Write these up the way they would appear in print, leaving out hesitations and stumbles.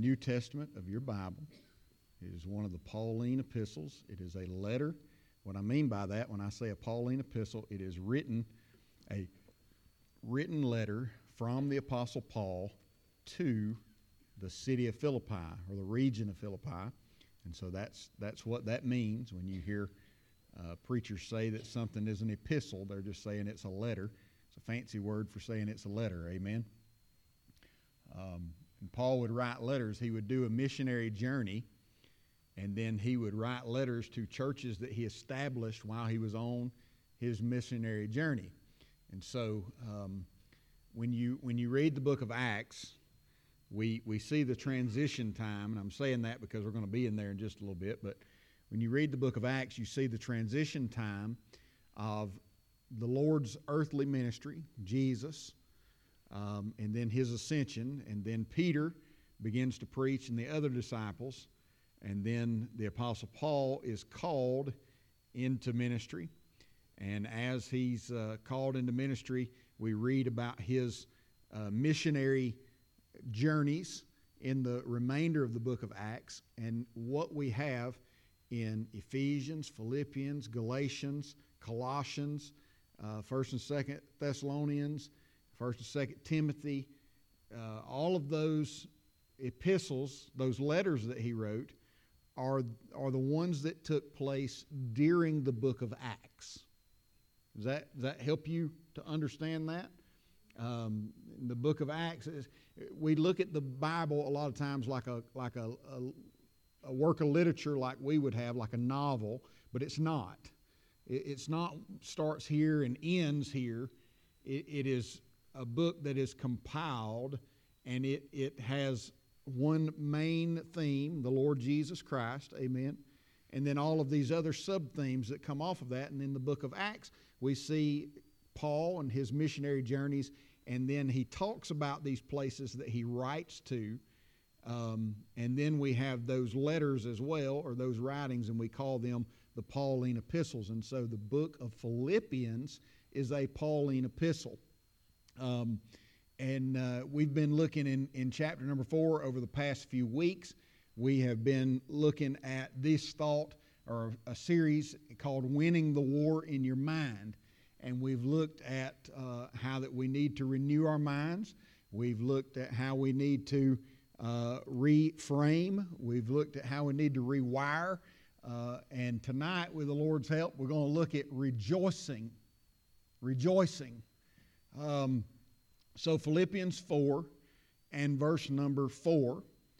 New Testament of your Bible. It is one of the Pauline epistles. It is a letter. What I mean by that, when I say a Pauline epistle, it is a written letter from the Apostle Paul to the city of Philippi, or the region of Philippi. And so that's what that means. When you hear preachers say that something is an epistle, they're just saying it's a letter. It's a fancy word for saying it's a letter. Amen. And Paul would write letters. He would do a missionary journey, and then he would write letters to churches that he established while he was on his missionary journey. And so when you read the book of Acts, we see the transition time, and I'm saying that because we're going to be in there in just a little bit, but when you read the book of Acts, you see the transition time of the Lord's earthly ministry, Jesus, and then his ascension, and then Peter begins to preach and the other disciples, and then the Apostle Paul is called into ministry. And as he's called into ministry, we read about his missionary journeys in the remainder of the book of Acts. And what we have in Ephesians, Philippians, Galatians, Colossians, 1st and 2nd Thessalonians, 1st and 2nd Timothy, all of those epistles, those letters that he wrote, are the ones that took place during the book of Acts. Does that help you to understand that? In the book of Acts, we look at the Bible a lot of times like a work of literature, like we would have, like a novel, but it's not. It's not starts here and ends here. It is a book that is compiled, and it has one main theme, the Lord Jesus Christ, amen, and then all of these other sub-themes that come off of that. And in the book of Acts, we see Paul and his missionary journeys, and then he talks about these places that he writes to, and then we have those letters as well, or those writings, and we call them the Pauline epistles. And so the book of Philippians is a Pauline epistle. And we've been looking in chapter number 4 over the past few weeks. We have been looking at this thought, or a series called Winning the War in Your Mind. And we've looked at how that we need to renew our minds. We've looked at how we need to reframe. We've looked at how we need to rewire. And tonight, with the Lord's help, we're going to look at rejoicing. Rejoicing. So Philippians 4 and verse number 4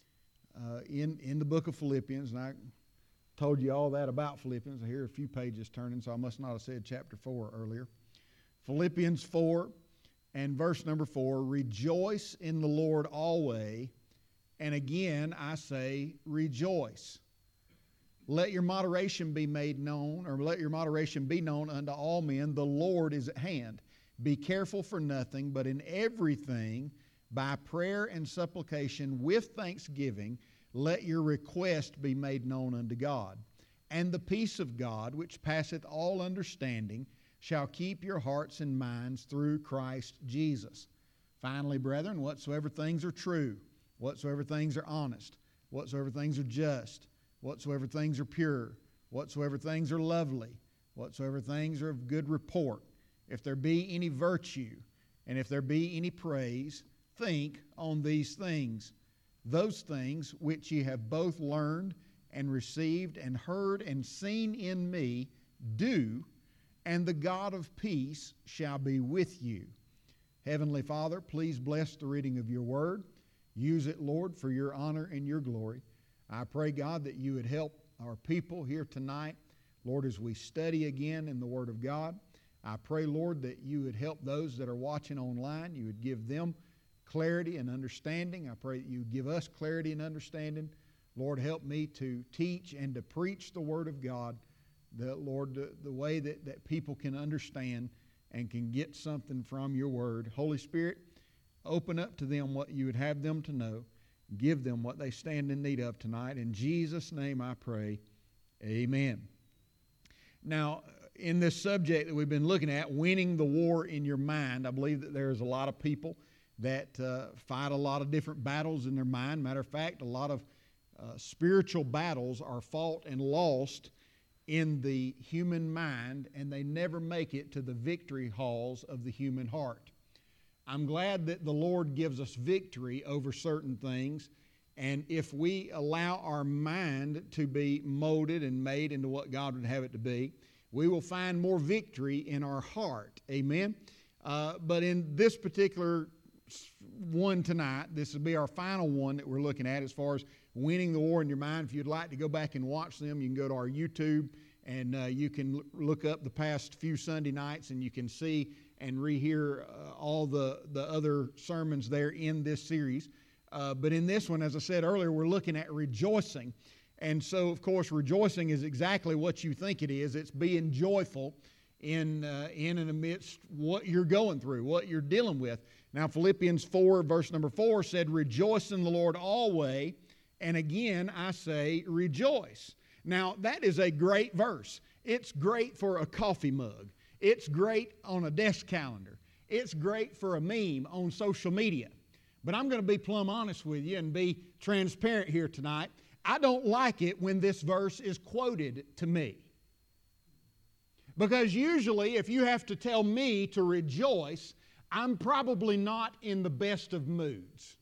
in the book of Philippians, and I told you all that about Philippians. I hear a few pages turning, so I must not have said chapter 4 earlier. Philippians 4 and verse number 4, rejoice in the Lord always, and again I say rejoice. Let your moderation be made known, or let your moderation be known unto all men. The Lord is at hand. Be careful for nothing, but in everything, by prayer and supplication with thanksgiving, let your request be made known unto God. And the peace of God, which passeth all understanding, shall keep your hearts and minds through Christ Jesus. Finally, brethren, whatsoever things are true, whatsoever things are honest, whatsoever things are just, whatsoever things are pure, whatsoever things are lovely, whatsoever things are of good report, if there be any virtue, and if there be any praise, think on these things. Those things which ye have both learned and received and heard and seen in me, do, and the God of peace shall be with you. Heavenly Father, please bless the reading of your word. Use it, Lord, for your honor and your glory. I pray, God, that you would help our people here tonight, Lord, as we study again in the word of God. I pray, Lord, that you would help those that are watching online. You would give them clarity and understanding. I pray that you would give us clarity and understanding. Lord, help me to teach and to preach the Word of God, Lord, the way that people can understand and can get something from your Word. Holy Spirit, open up to them what you would have them to know. Give them what they stand in need of tonight. In Jesus' name I pray, amen. Now, in this subject that we've been looking at, winning the war in your mind, I believe that there's a lot of people that fight a lot of different battles in their mind. Matter of fact, a lot of spiritual battles are fought and lost in the human mind, and they never make it to the victory halls of the human heart. I'm glad that the Lord gives us victory over certain things, and if we allow our mind to be molded and made into what God would have it to be, we will find more victory in our heart. Amen? But in this particular one tonight, this will be our final one that we're looking at as far as winning the war in your mind. If you'd like to go back and watch them, you can go to our YouTube and you can look up the past few Sunday nights and you can see and rehear all the other sermons there in this series. But in this one, as I said earlier, we're looking at rejoicing. And so, of course, rejoicing is exactly what you think it is. It's being joyful in and amidst what you're going through, what you're dealing with. Now, Philippians 4, verse number 4 said, "Rejoice in the Lord always, and again I say rejoice." Now, that is a great verse. It's great for a coffee mug. It's great on a desk calendar. It's great for a meme on social media. But I'm going to be plumb honest with you and be transparent here tonight. I don't like it when this verse is quoted to me. Because usually if you have to tell me to rejoice, I'm probably not in the best of moods.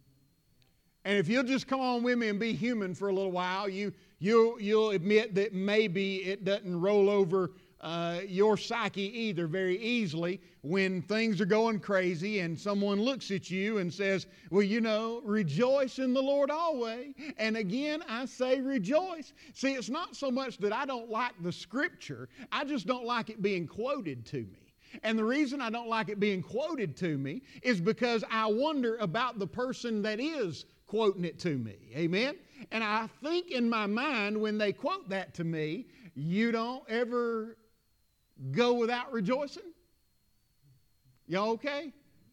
And if you'll just come on with me and be human for a little while, you'll admit that maybe it doesn't roll over your psyche either very easily when things are going crazy and someone looks at you and says, well, you know, rejoice in the Lord always. And again, I say rejoice. See, it's not so much that I don't like the Scripture. I just don't like it being quoted to me. And the reason I don't like it being quoted to me is because I wonder about the person that is quoting it to me. Amen? And I think in my mind when they quote that to me, you don't ever go without rejoicing? Y'all okay?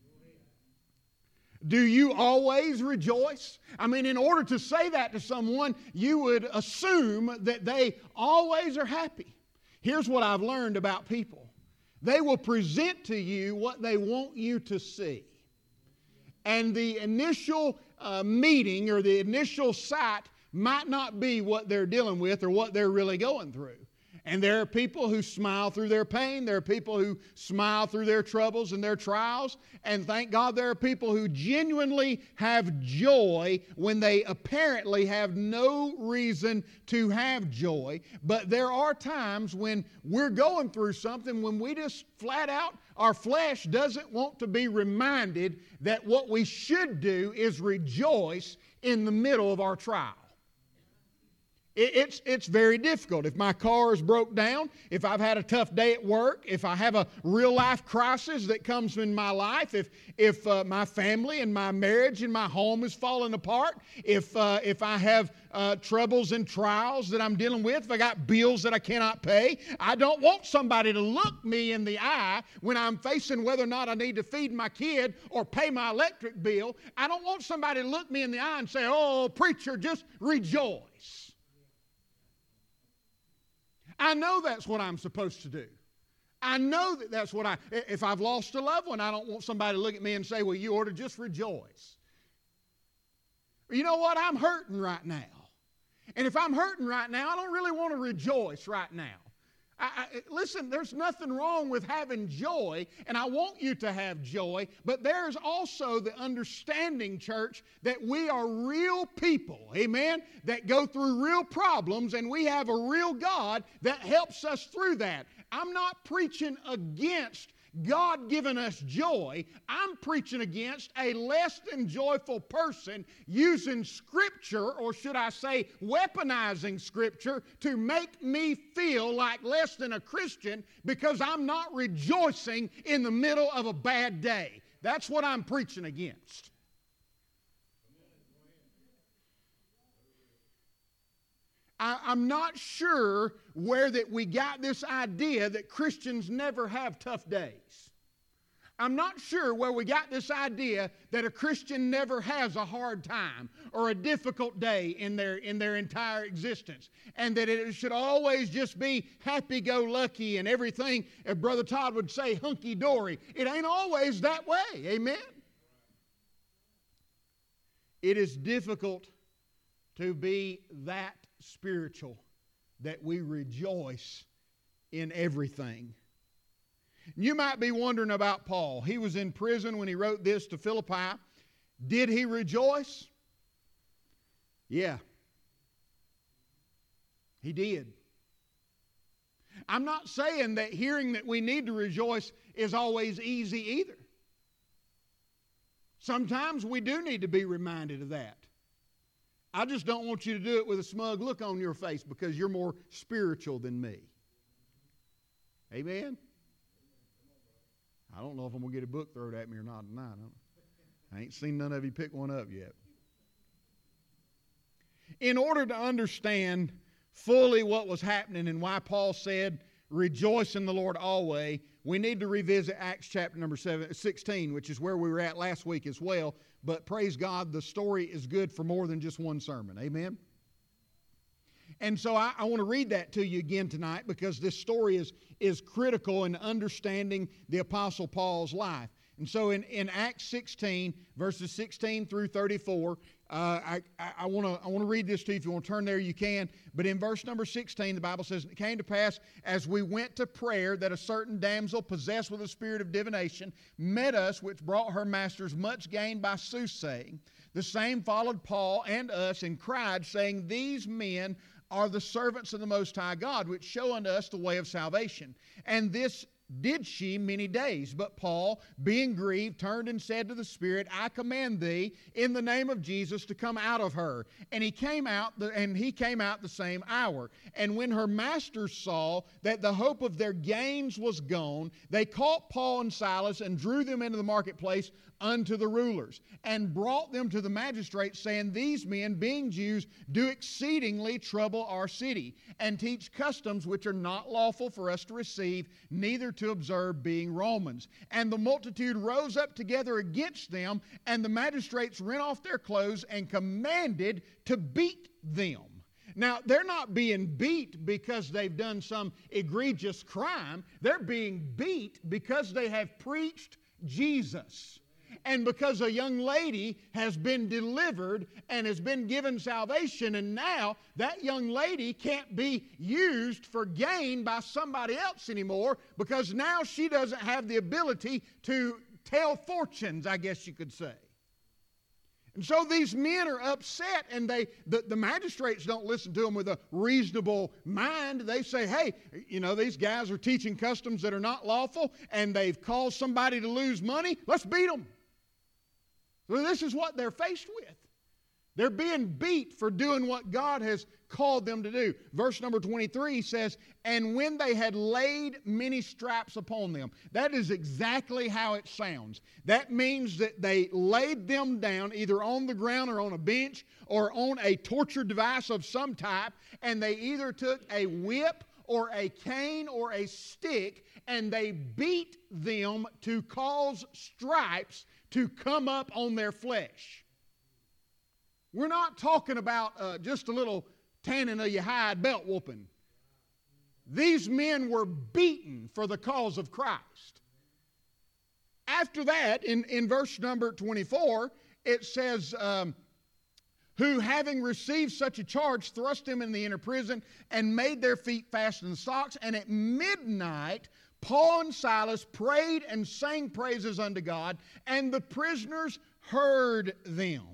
Do you always rejoice? I mean, in order to say that to someone, you would assume that they always are happy. Here's what I've learned about people. They will present to you what they want you to see. And the initial meeting or the initial sight might not be what they're dealing with or what they're really going through. And there are people who smile through their pain. There are people who smile through their troubles and their trials. And thank God there are people who genuinely have joy when they apparently have no reason to have joy. But there are times when we're going through something when we just flat out, our flesh doesn't want to be reminded that what we should do is rejoice in the middle of our trial. It's very difficult. If my car is broke down, if I've had a tough day at work, if I have a real life crisis that comes in my life, if my family and my marriage and my home is falling apart, if I have troubles and trials that I'm dealing with, if I got bills that I cannot pay, I don't want somebody to look me in the eye when I'm facing whether or not I need to feed my kid or pay my electric bill. I don't want somebody to look me in the eye and say, "Oh, preacher, just rejoice." I know that's what I'm supposed to do. I know that that's what if I've lost a loved one, I don't want somebody to look at me and say, well, you ought to just rejoice. You know what? I'm hurting right now. And if I'm hurting right now, I don't really want to rejoice right now. Listen, there's nothing wrong with having joy, and I want you to have joy, but there's also the understanding, church, that we are real people, amen, that go through real problems, and we have a real God that helps us through that. I'm not preaching against God giving us joy. I'm preaching against a less than joyful person using Scripture, or should I say weaponizing Scripture, to make me feel like less than a Christian because I'm not rejoicing in the middle of a bad day. That's what I'm preaching against. I'm not sure where that we got this idea that Christians never have tough days. I'm not sure where we got this idea that a Christian never has a hard time or a difficult day in their entire existence, and that it should always just be happy-go-lucky and everything, as Brother Todd would say, hunky-dory. It ain't always that way, amen? It is difficult to be that spiritual that we rejoice in everything. You might be wondering about Paul. He was in prison when he wrote this to Philippi. Did he rejoice? Yeah. He did. I'm not saying that hearing that we need to rejoice is always easy either. Sometimes we do need to be reminded of that. I just don't want you to do it with a smug look on your face because you're more spiritual than me. Amen? I don't know if I'm going to get a book thrown at me or not tonight. I ain't seen none of you pick one up yet. In order to understand fully what was happening and why Paul said, rejoice in the Lord always, we need to revisit Acts chapter number 16, which is where we were at last week as well. But praise God, the story is good for more than just one sermon. Amen? And so I want to read that to you again tonight because this story is critical in understanding the Apostle Paul's life. And so in Acts 16, verses 16 through 34, I want to read this to you. If you want to turn there, you can. But in verse number 16, the Bible says, it came to pass as we went to prayer that a certain damsel possessed with a spirit of divination met us, which brought her masters much gain by soothsaying. The same followed Paul and us and cried, saying, these men are the servants of the Most High God, which show unto us the way of salvation. And this did she many days. But Paul, being grieved, turned and said to the Spirit, I command thee in the name of Jesus to come out of her. And he came out the same hour. And when her masters saw that the hope of their gains was gone, they caught Paul and Silas and drew them into the marketplace unto the rulers, and brought them to the magistrates, saying, these men, being Jews, do exceedingly trouble our city, and teach customs which are not lawful for us to receive, neither to observe, being Romans. And the multitude rose up together against them, and the magistrates rent off their clothes and commanded to beat them. Now, they're not being beat because they've done some egregious crime. They're being beat because they have preached Jesus. And because a young lady has been delivered and has been given salvation, and now that young lady can't be used for gain by somebody else anymore because now she doesn't have the ability to tell fortunes, I guess you could say. And so these men are upset, and the magistrates don't listen to them with a reasonable mind. They say, hey, these guys are teaching customs that are not lawful, and they've caused somebody to lose money. Let's beat them. So this is what they're faced with. They're being beat for doing what God has called them to do. Verse number 23 says, and when they had laid many stripes upon them. That is exactly how it sounds. That means that they laid them down either on the ground or on a bench or on a torture device of some type, and they either took a whip or a cane or a stick, and they beat them to cause stripes to come up on their flesh. We're not talking about just a little tanning of your hide belt whooping. These men were beaten for the cause of Christ. After that, in verse number 24, it says, who having received such a charge thrust him in the inner prison and made their feet fast in stocks, and at midnight Paul and Silas prayed and sang praises unto God, and the prisoners heard them.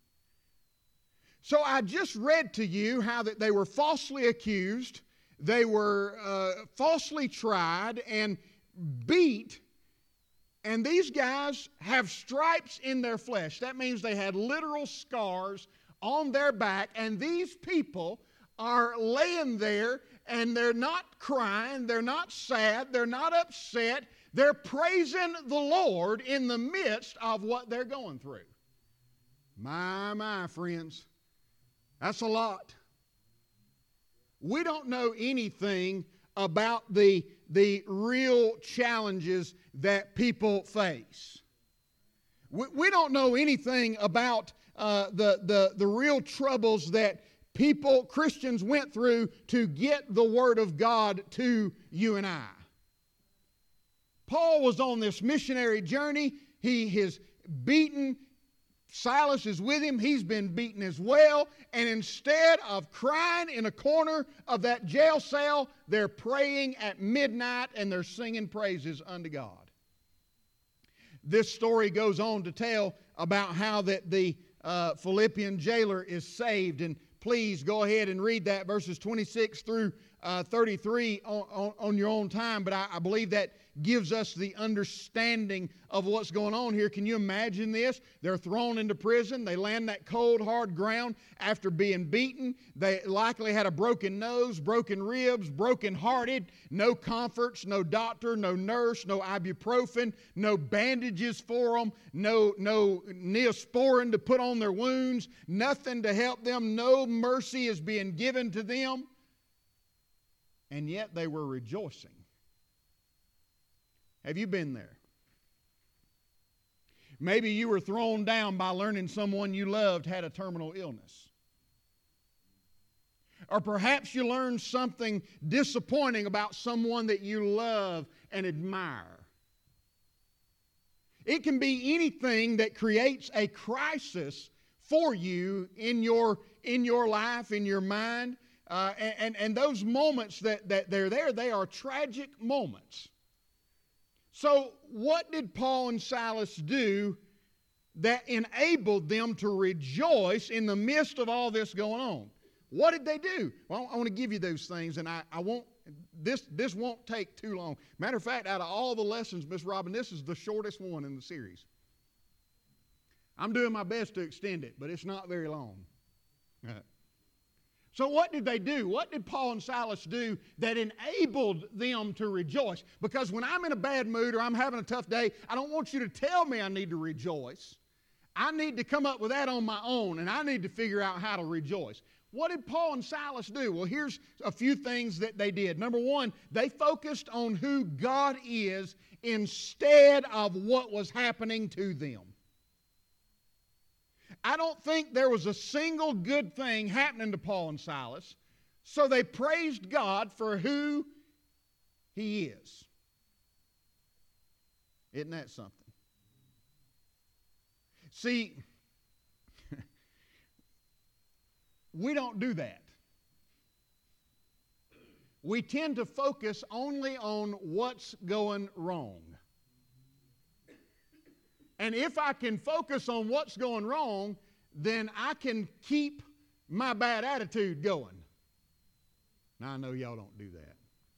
So I just read to you how that they were falsely accused, they were falsely tried and beat, and these guys have stripes in their flesh. That means they had literal scars on their back, and these people are laying there, and they're not crying, they're not sad, they're not upset. They're praising the Lord in the midst of what they're going through. My, friends, that's a lot. We don't know anything about the real challenges that people face. We don't know anything about the real troubles that Christians went through to get the Word of God to you and I. Paul was on this missionary journey. He is beaten, Silas is with him. He's been beaten as well. And instead of crying in a corner of that jail cell, they're praying at midnight and they're singing praises unto God. This story goes on to tell about how that the Philippian jailer is saved. And please go ahead and read that, verses 26 through 33 on your own time. But I believe that gives us the understanding of what's going on here. Can you imagine this? They're thrown into prison. They land that cold, hard ground after being beaten. They likely had a broken nose, broken ribs, broken hearted. No comforts, no doctor, no nurse, no ibuprofen, no bandages for them, no neosporin to put on their wounds, nothing to help them. No mercy is being given to them. And yet they were rejoicing. Have you been there? Maybe you were thrown down by learning someone you loved had a terminal illness. Or perhaps you learned something disappointing about someone that you love and admire. It can be anything that creates a crisis for you in your life, in your mind. And those moments that they're there, they are tragic moments. So what did Paul and Silas do that enabled them to rejoice in the midst of all this going on? What did they do? Well, I want to give you those things, and I won't. This won't take too long. Matter of fact, out of all the lessons, Miss Robin, this is the shortest one in the series. I'm doing my best to extend it, but it's not very long. So what did they do? What did Paul and Silas do that enabled them to rejoice? Because when I'm in a bad mood or I'm having a tough day, I don't want you to tell me I need to rejoice. I need to come up with that on my own, and I need to figure out how to rejoice. What did Paul and Silas do? Well, here's a few things that they did. Number one, they focused on who God is instead of what was happening to them. I don't think there was a single good thing happening to Paul and Silas, so they praised God for who He is. Isn't that something? See, we don't do that. We tend to focus only on what's going wrong. And if I can focus on what's going wrong, then I can keep my bad attitude going. Now, I know y'all don't do that.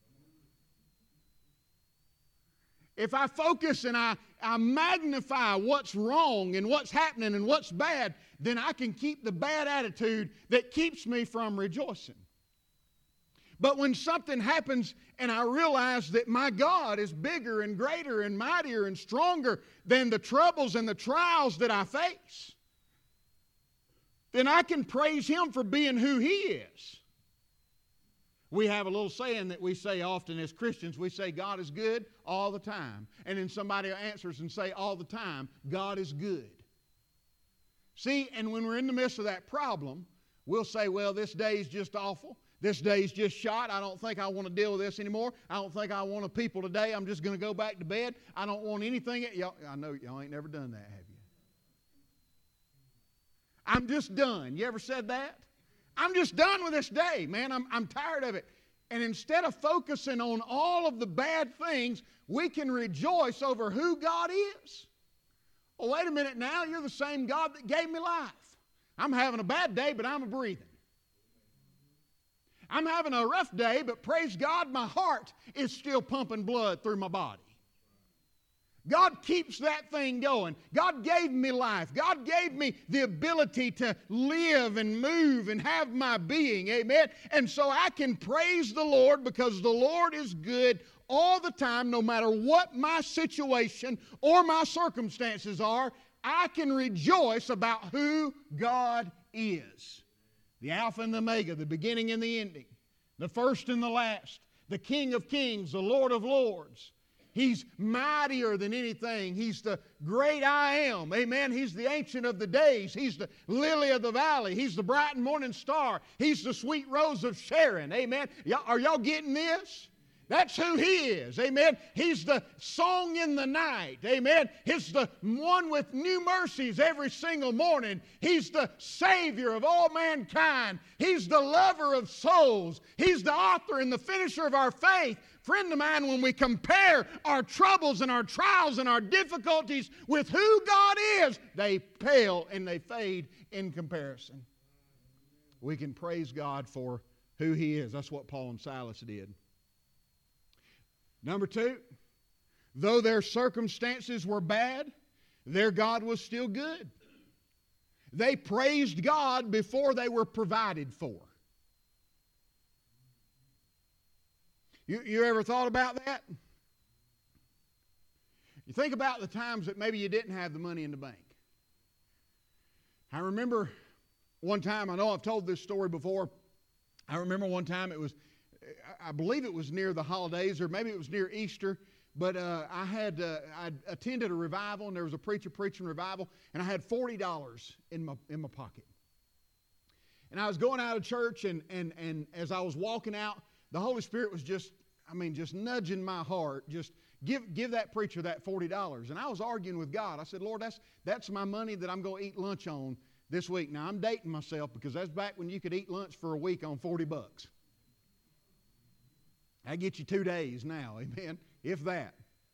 If I focus and I magnify what's wrong and what's happening and what's bad, then I can keep the bad attitude that keeps me from rejoicing. But when something happens and I realize that my God is bigger and greater and mightier and stronger than the troubles and the trials that I face, then I can praise Him for being who He is. We have a little saying that we say often as Christians. We say God is good all the time. And then somebody answers and say all the time, God is good. See, and when we're in the midst of that problem, we'll say, well, this day's just awful. This day's just shot. I don't think I want to deal with this anymore. I don't think I want a people today. I'm just going to go back to bed. I don't want anything. I know y'all ain't never done that, have you? I'm just done. You ever said that? I'm just done with this day, man. I'm tired of it. And instead of focusing on all of the bad things, we can rejoice over who God is. Oh, wait a minute now. You're the same God that gave me life. I'm having a bad day, but I'm breathing. I'm having a rough day, but praise God, my heart is still pumping blood through my body. God keeps that thing going. God gave me life. God gave me the ability to live and move and have my being. Amen. And so I can praise the Lord because the Lord is good all the time, no matter what my situation or my circumstances are. I can rejoice about who God is. The Alpha and the Omega, the beginning and the ending, the first and the last, the King of Kings, the Lord of Lords. He's mightier than anything. He's the great I am. Amen. He's the Ancient of the Days. He's the Lily of the Valley. He's the bright and morning star. He's the sweet rose of Sharon. Amen. Are y'all getting this? That's who He is. Amen. He's the song in the night. Amen. He's the one with new mercies every single morning. He's the Savior of all mankind. He's the lover of souls. He's the author and the finisher of our faith. Friend of mine, when we compare our troubles and our trials and our difficulties with who God is, they pale and they fade in comparison. We can praise God for who He is. That's what Paul and Silas did. Number 2, though their circumstances were bad, their God was still good. They praised God before they were provided for. You ever thought about that? You think about the times that maybe you didn't have the money in the bank. I remember one time, I know I've told this story before. I remember one time I believe it was near the holidays, or maybe it was near Easter, but I attended a revival, and there was a preacher preaching revival, and I had $40 in my pocket. And I was going out of church, and as I was walking out, the Holy Spirit was just nudging my heart, just give that preacher that $40. And I was arguing with God. I said, Lord, that's my money that I'm going to eat lunch on this week. Now, I'm dating myself because that's back when you could eat lunch for a week on $40. That gets you 2 days now, amen, if that.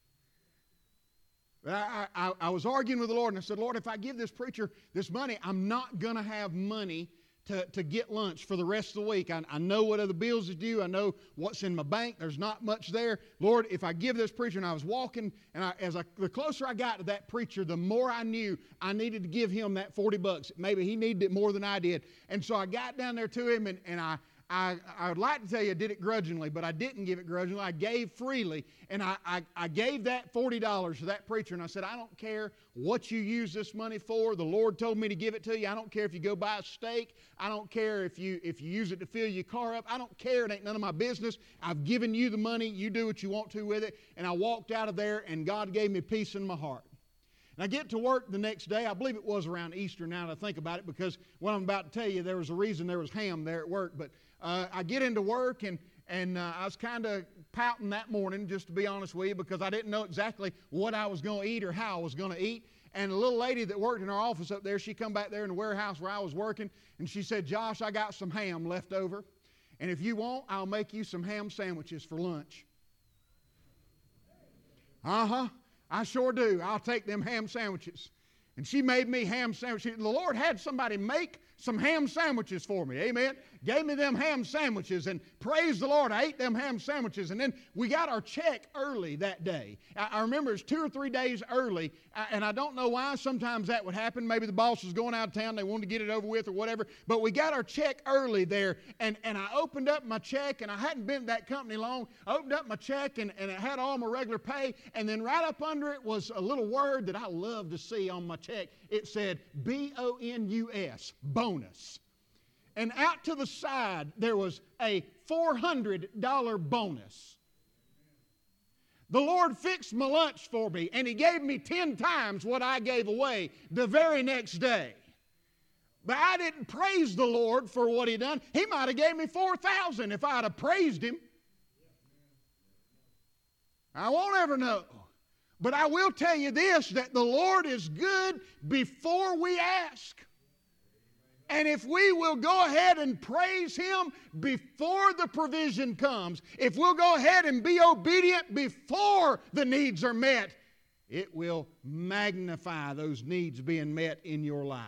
But I was arguing with the Lord, and I said, Lord, if I give this preacher this money, I'm not going to have money to get lunch for the rest of the week. I know what other bills is due. I know what's in my bank. There's not much there. Lord, if I give this preacher, and I was walking, and the closer I got to that preacher, the more I knew I needed to give him that $40. Maybe he needed it more than I did. And so I got down there to him, and I would like to tell you I did it grudgingly, but I didn't give it grudgingly. I gave freely, and I gave that $40 to that preacher, and I said, I don't care what you use this money for. The Lord told me to give it to you. I don't care if you go buy a steak. I don't care if you use it to fill your car up. I don't care. It ain't none of my business. I've given you the money. You do what you want to with it. And I walked out of there, and God gave me peace in my heart. And I get to work the next day. I believe it was around Easter now that I think about it, because what I'm about to tell you, there was a reason there was ham there at work. But I get into work, and I was kind of pouting that morning, just to be honest with you, because I didn't know exactly what I was going to eat or how I was going to eat. And a little lady that worked in our office up there, she come back there in the warehouse where I was working, and she said, Josh, I got some ham left over, and if you want, I'll make you some ham sandwiches for lunch. I sure do. I'll take them ham sandwiches. And she made me ham sandwiches. The Lord had somebody make some ham sandwiches for me. Amen. Gave me them ham sandwiches, and praise the Lord, I ate them ham sandwiches. And then we got our check early that day. I remember it's 2 or 3 days early, and I don't know why. Sometimes that would happen. Maybe the boss was going out of town. They wanted to get it over with or whatever. But we got our check early there, and I opened up my check, and I hadn't been at that company long. I opened up my check, and it had all my regular pay, and then right up under it was a little word that I love to see on my check. It said BONUS, bonus. And out to the side, there was a $400 bonus. The Lord fixed my lunch for me, and He gave me 10 times what I gave away the very next day. But I didn't praise the Lord for what He done. He might have gave me $4,000 if I'd have praised Him. I won't ever know. But I will tell you this, that the Lord is good before we ask. And if we will go ahead and praise Him before the provision comes, if we'll go ahead and be obedient before the needs are met, it will magnify those needs being met in your life.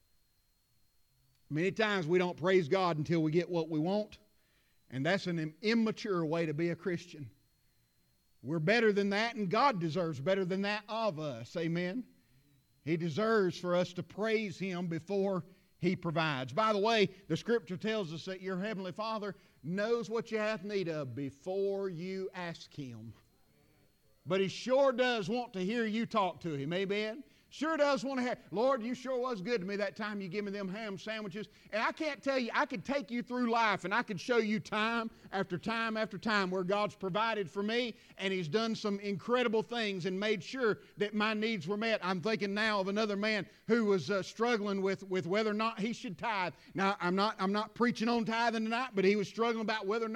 Many times we don't praise God until we get what we want, and that's an immature way to be a Christian. We're better than that, and God deserves better than that of us. Amen? He deserves for us to praise Him before He provides. By the way, the Scripture tells us that your Heavenly Father knows what you have need of before you ask Him. But He sure does want to hear you talk to Him. Amen? Sure does want to hear, Lord, you sure was good to me that time you give me them ham sandwiches. And I can't tell you, I could take you through life and I could show you time after time after time where God's provided for me and He's done some incredible things and made sure that my needs were met. I'm thinking now of another man who was struggling with whether or not he should tithe. Now, I'm not preaching on tithing tonight, but he was struggling about whether or not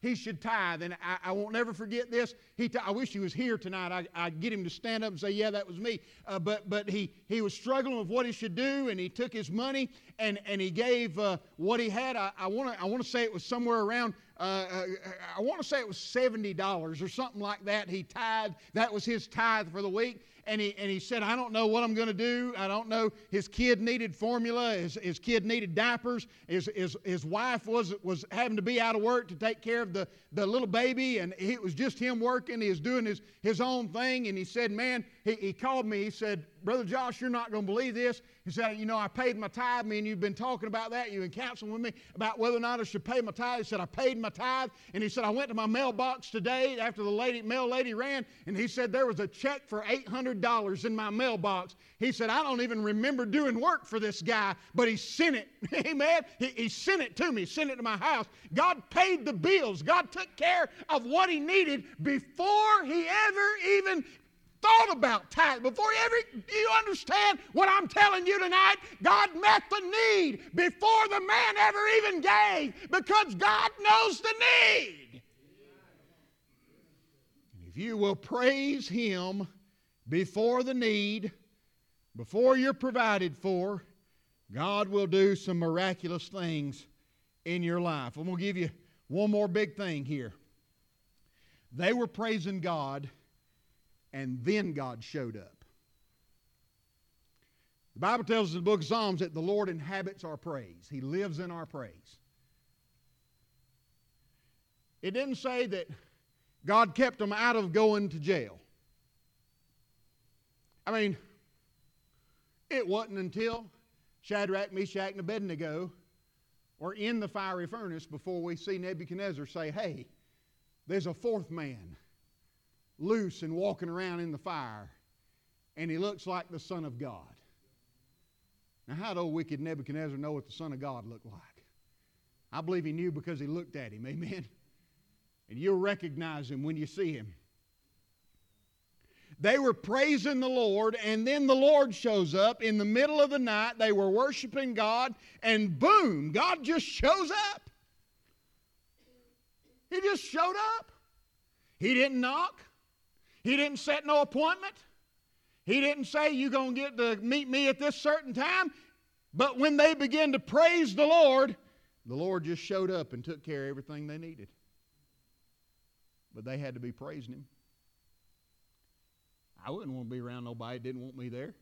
he should tithe. And I won't never forget this. I wish he was here tonight. I'd get him to stand up and say, yeah, that was me. But he was struggling with what he should do, and he took his money and he gave what he had. I want to say it was somewhere around, I want to say it was $70 or something like that. He tithed. That was his tithe for the week. And he said, I don't know what I'm going to do. I don't know. His kid needed formula. His kid needed diapers. His wife was having to be out of work to take care of the little baby. And it was just him working. He was doing his own thing. And he said, man, he called me. He said, Brother Josh, you're not going to believe this. He said, I paid my tithe. Me and you've been talking about that. You've been counseling with me about whether or not I should pay my tithe. He said, I paid my tithe. And he said, I went to my mailbox today after the mail lady ran. And he said, there was a check for $800 in my mailbox. He said, I don't even remember doing work for this guy, but he sent it. Amen. He sent it to me, sent it to my house. God paid the bills. God took care of what he needed before he ever even thought about tithe. You understand what I'm telling you tonight? God met the need before the man ever even gave, because God knows the need. If you will praise him before the need, before you're provided for, God will do some miraculous things in your life. I'm going to give you one more big thing here. They were praising God, and then God showed up. The Bible tells us in the book of Psalms that the Lord inhabits our praise. He lives in our praise. It didn't say that God kept them out of going to jail. I mean, it wasn't until Shadrach, Meshach, and Abednego were in the fiery furnace before we see Nebuchadnezzar say, hey, there's a fourth man loose and walking around in the fire, and he looks like the Son of God. Now, how did old wicked Nebuchadnezzar know what the Son of God looked like? I believe he knew because he looked at him, amen? And you'll recognize him when you see him. They were praising the Lord, and then the Lord shows up in the middle of the night. They were worshiping God, and boom, God just shows up. He just showed up. He didn't knock. He didn't set no appointment. He didn't say, you're going to get to meet me at this certain time. But when they began to praise the Lord just showed up and took care of everything they needed. But they had to be praising him. I wouldn't want to be around nobody that didn't want me there.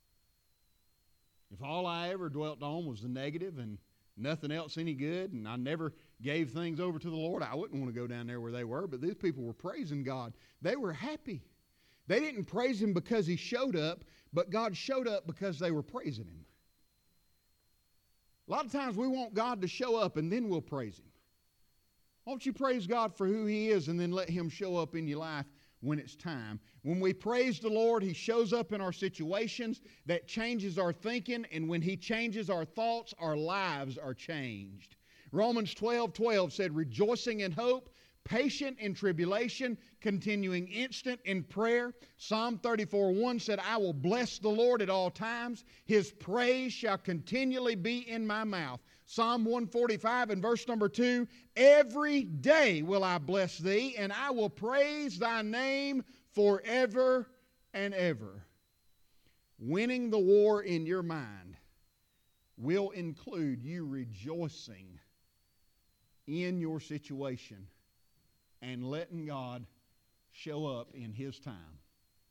If all I ever dwelt on was the negative and nothing else any good, and I never gave things over to the Lord, I wouldn't want to go down there where they were. But these people were praising God. They were happy. They didn't praise him because he showed up, but God showed up because they were praising him. A lot of times we want God to show up and then we'll praise him. Won't you praise God for who he is and then let him show up in your life when it's time? When we praise the Lord, he shows up in our situations. That changes our thinking, and when he changes our thoughts, our lives are changed. Romans 12:12 said, rejoicing in hope, patient in tribulation, continuing instant in prayer. Psalm 34:1 said, I will bless the Lord at all times. His praise shall continually be in my mouth. Psalm 145 and verse number 2, every day will I bless thee, and I will praise thy name forever and ever. Winning the war in your mind will include you rejoicing in your situation and letting God show up in his time.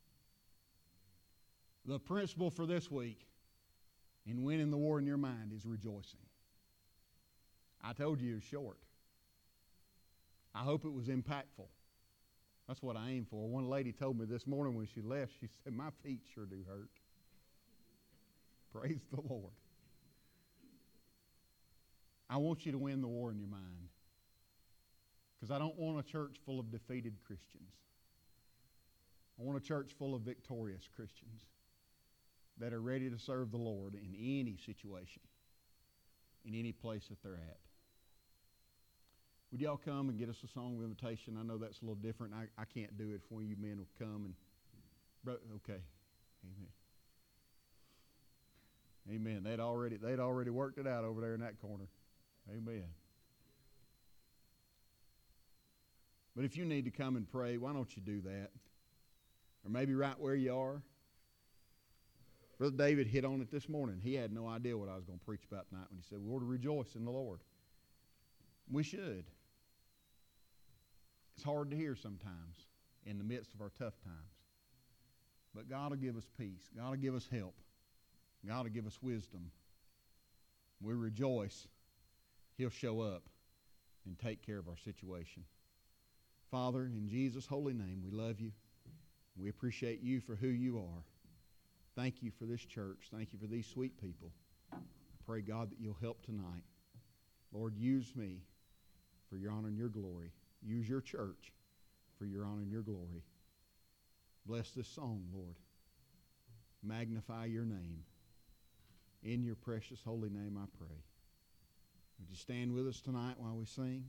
The principle for this week in winning the war in your mind is rejoicing. I told you it was short. I hope it was impactful. That's what I aim for. One lady told me this morning when she left, she said, my feet sure do hurt. Praise the Lord. I want you to win the war in your mind, because I don't want a church full of defeated Christians. I want a church full of victorious Christians that are ready to serve the Lord in any situation, in any place that they're at. Would y'all come and get us a song of invitation? I know that's a little different. I can't do it if one of you men will come and... Okay. Amen. They'd already worked it out over there in that corner. Amen. But if you need to come and pray, why don't you do that? Or maybe right where you are. Brother David hit on it this morning. He had no idea what I was going to preach about tonight when he said, we're to rejoice in the Lord. We should. It's hard to hear sometimes in the midst of our tough times. But God will give us peace. God will give us help. God will give us wisdom. We rejoice. He'll show up and take care of our situation. Father, in Jesus' holy name, we love you. We appreciate you for who you are. Thank you for this church. Thank you for these sweet people. I pray, God, that you'll help tonight. Lord, use me for your honor and your glory. Use your church for your honor and your glory. Bless this song, Lord. Magnify your name. In your precious holy name I pray. Would you stand with us tonight while we sing?